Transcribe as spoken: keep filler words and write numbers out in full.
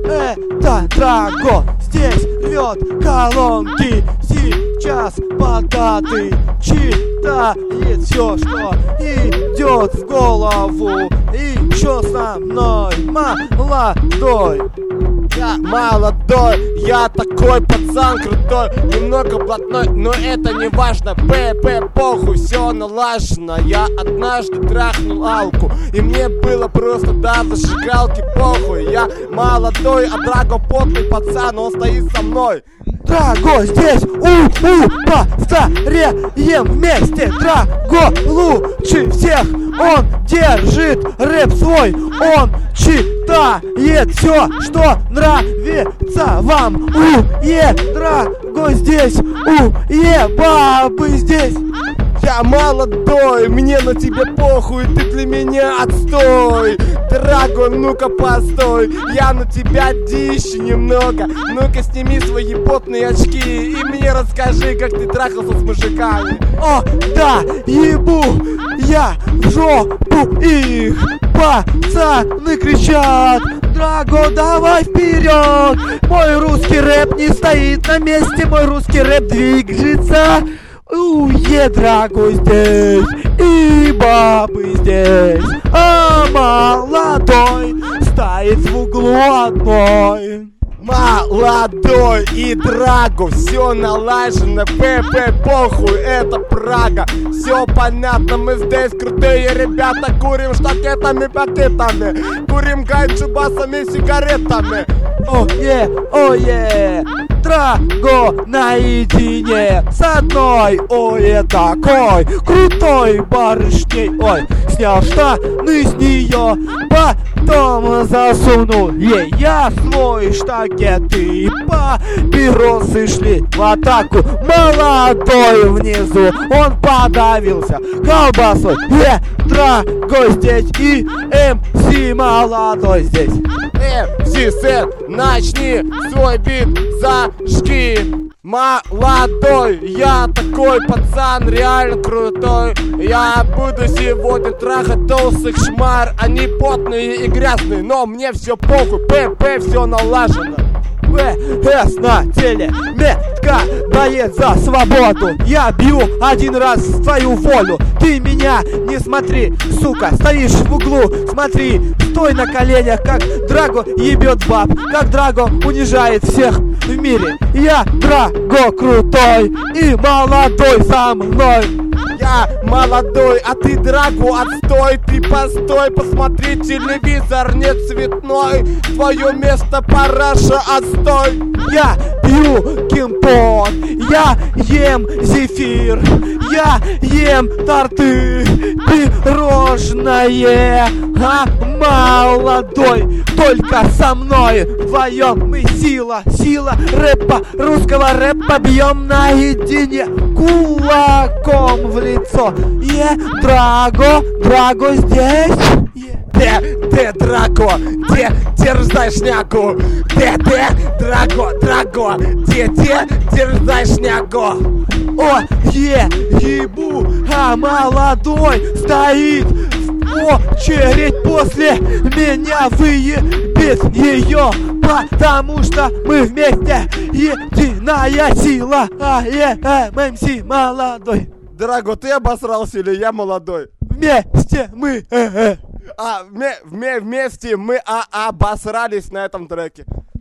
Это Драго здесь рвет колонки. Сейчас пока ты читает все, что идет в голову. И еще со мной молодой. Я молодой, я такой пацан крутой, немного блатной, но это не важно. ПП похуй, все налажено. Я однажды трахнул алку, и мне было просто до зажигалки похуй. Я молодой, а Драго потный пацан, он стоит со мной. Драго здесь, у-у, повторяем вместе. Драго лучше всех, он держит рэп свой, он читает все, что нравится вам. У-е, Драго здесь, у-е, бабы здесь. Я молодой, мне на тебя похуй, ты для меня отстой. Драго, ну-ка постой, я на тебя дичи немного. Ну-ка сними свои потные очки и мне расскажи, как ты трахался с мужиками. О, да, ебу я в жопу их. Пацаны кричат: Драго, давай вперед. Мой русский рэп не стоит на месте, мой русский рэп двигается. Уе, Драго здесь, и бабы здесь, а молодой стоит в углу одной. Молодой и Драго, все налажено, ПП похуй, это Прага. Все понятно, мы здесь крутые ребята, курим штакетами, пакетами, курим ганджу басами, сигаретами. Ое, ое, Драго наедине с одной, ое, такой крутой барышней. Ой, снял штаны с нее, потом засунул ей я свой штакет, и папиросы шли в атаку. Молодой внизу, он подавился колбасой. Е, Драго здесь, и эм си молодой здесь. эм си сет, начни свой бит, зажги. Молодой, я такой пацан, реально крутой. Я буду сегодня трахать толстых шмар. Они потные и грязные, но мне все похуй, ПП все налажено. ВС на теле, метка дает за свободу. Я бью один раз в твою волю. Ты меня не смотри, сука, стоишь в углу, смотри. Стой на коленях, как Драго ебет баб, как Драго унижает всех в мире. Я Драго крутой и молодой со мной. Я молодой, а ты, Драго, отстой. Ты постой, посмотри телевизор, не цветной. Твое место параша, отстой. Я пью кимпон, я ем зефир, я ем торты, пирожное. А молодой, только со мной вдвоем мы сила, сила рэпа, русского рэпа бьем наедине кулаком в лицо. Е, Драго, Драго здесь. Где ты, Драго, где держай шняку? Где ты, Драго, Драго, где ты держай шняку? О, е, ебу, а молодой стоит в очередь после меня выебет ее, потому что мы вместе единая сила. А, е, эм си молодой. Драго, ты обосрался или я молодой? Вместе мы, э, э. А, вме, вме, вместе мы а, обосрались на этом треке.